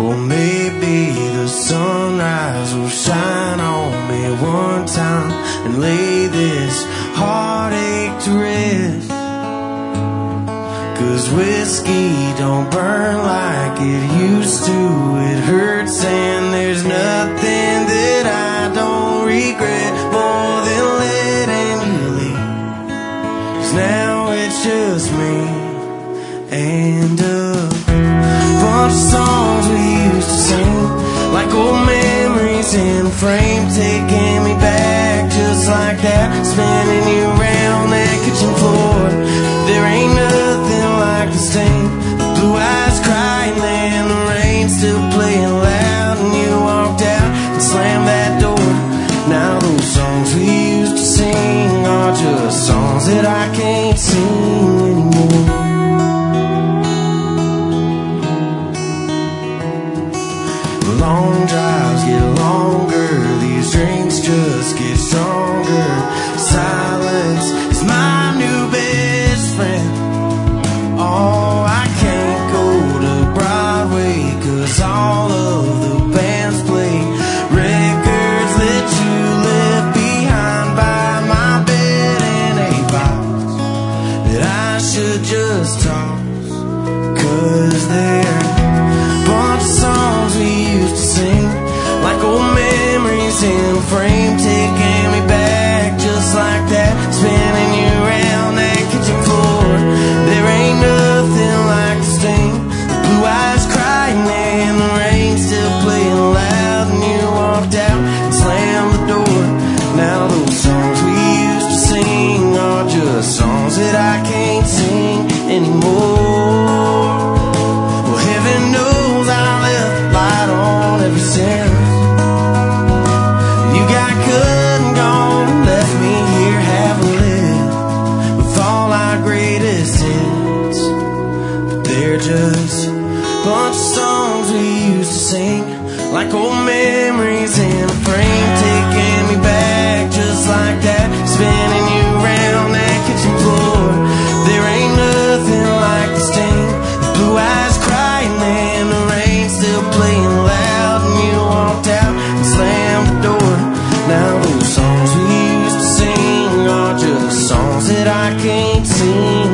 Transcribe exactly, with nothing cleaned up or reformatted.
Or maybe the sunrise will shine on me one time and lay this heartache to rest. 'Cause whiskey don't burn like it used to. It hurts and there's nothing that I don't regret more than letting you leave. 'Cause now it's just me and a bunch of songs we used to sing, like old memories in a frame, taking me back just like that, spinning you around that kitchen floor. There ain't nothing like the stain, the blue eyes crying and the rain still playing loud, and you walked out and slammed that door. Now those songs we used to sing are just songs that I can't sing anymore. Long drives get longer, these drinks just get stronger. Silence is my new best friend. Oh, I can't go to Broadway 'cause all of the bands play records that you left behind by my bed in a box that I should just toss. 'Cause they're a bunch of songs we used to sing, like old memories in a frame, taking me back just like that, spinning you around that kitchen floor. There ain't nothing like the sting, the blue eyes crying and the rain still playing loud, and you walked out and slammed the door. Now those songs we used to sing are just songs that I can't sing anymore. Well, heaven knows I left the light on ever since. You got cut and gone, left me here having lived with all our greatest hits. But they're just a bunch of songs we used to sing, like old memories in a frame, taking me back just like that, spinning you around that kitchen floor. There ain't nothing like the sting, the blue eyes crying and the rain still playing loud, and you walked out and slammed the door. Now those songs we used to sing are just songs that I can't sing